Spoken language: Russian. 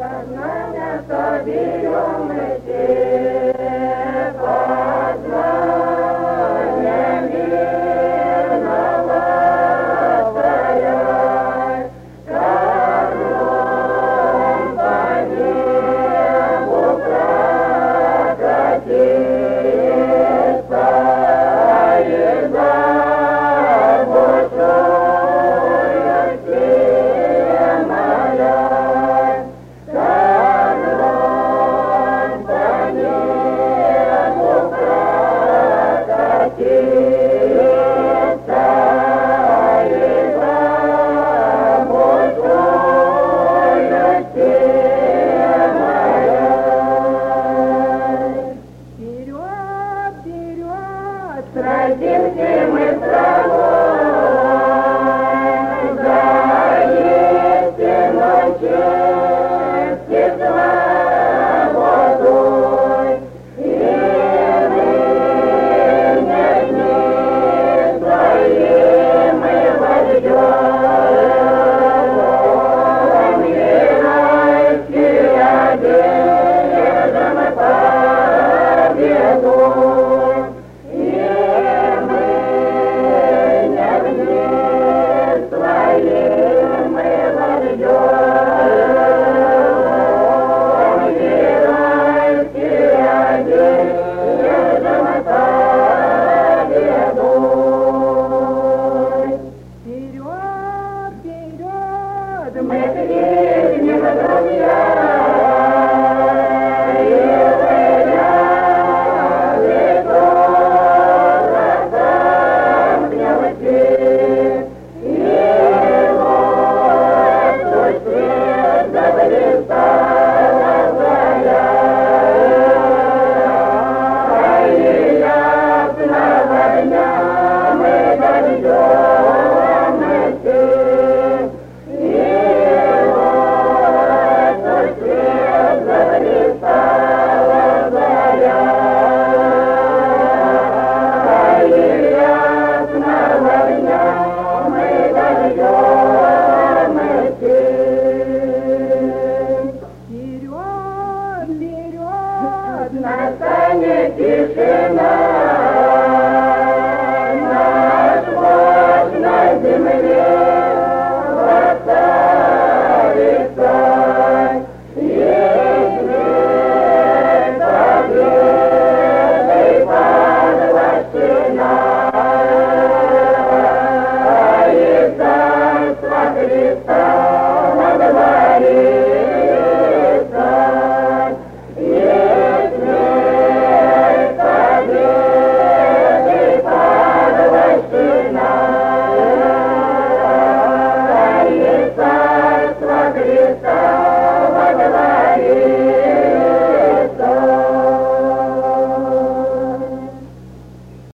Знамя соберем мы все, под знамя мирного царя, кормом по небу прокатится, и за большую земля. Сразимся мы с тобой за истину, честь и свободу, и ныне дни свои мы войдем, геройски одержим победу. Мы крикнем, друзья!